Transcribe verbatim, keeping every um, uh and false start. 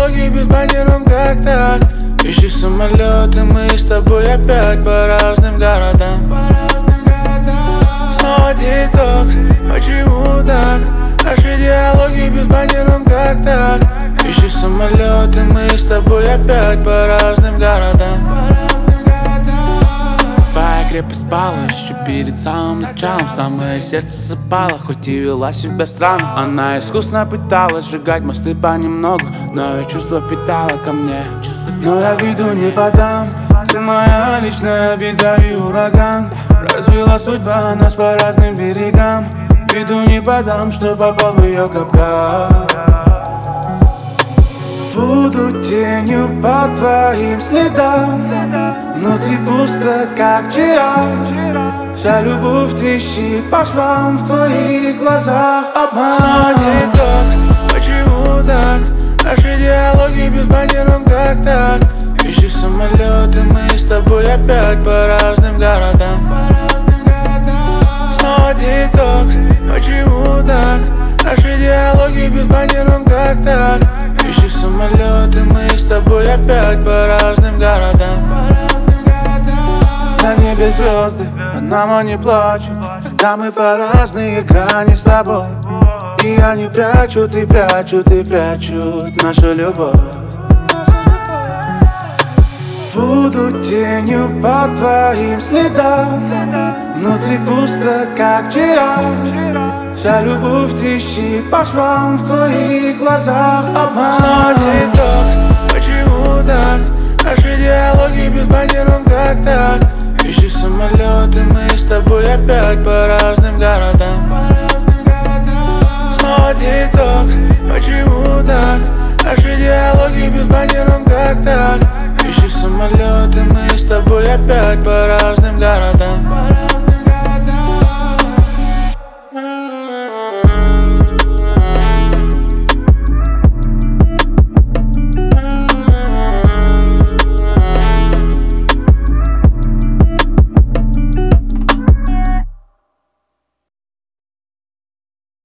диалоги бьют по нервам, как так? Ищи самолеты, мы с тобой опять по разным городам. Снова детокс, почему так? Наши диалоги бьют по нервам, как так? Ищи самолеты, мы с тобой опять по разным городам. Твоя крепость пала еще перед самым началом. Самое сердце запало, хоть и вела себя странно. Она искусно пыталась сжигать мосты понемногу, но и чувство питала ко мне. Но я виду не подам, ты моя личная беда и ураган. Развела судьба нас по разным берегам. Виду не подам, что попал в ее капкан. Буду тенью по твоим следам. Внутри пусто, как вчера. Вся любовь трещит по швам в твоих глазах. Обман. Снова детокс, почему так? Наши диалоги бьют по нервам, как так? Ищи самолеты, мы с тобой опять по разным городам. Снова детокс, почему так? Наши диалоги бьют по нервам, как так? Ищи самолеты, мы с тобой опять по разным городам. На небе звезды, а нам они плачут, когда мы по разные грани с тобой. И они прячут, и прячут, и прячут нашу любовь. Буду тенью по твоим следам. Внутри пусто, как вчера. Вся любовь трещит по швам в твоих глазах. Обман. Снова детокс, почему так? Наши диалоги бьют по нервам, как так? Ищи самолеты, мы с тобой опять по разным городам. Снова детокс, почему так? Наши диалоги бьют по нервам, как так? Ищи самолеты, мы с тобой опять по разным городам.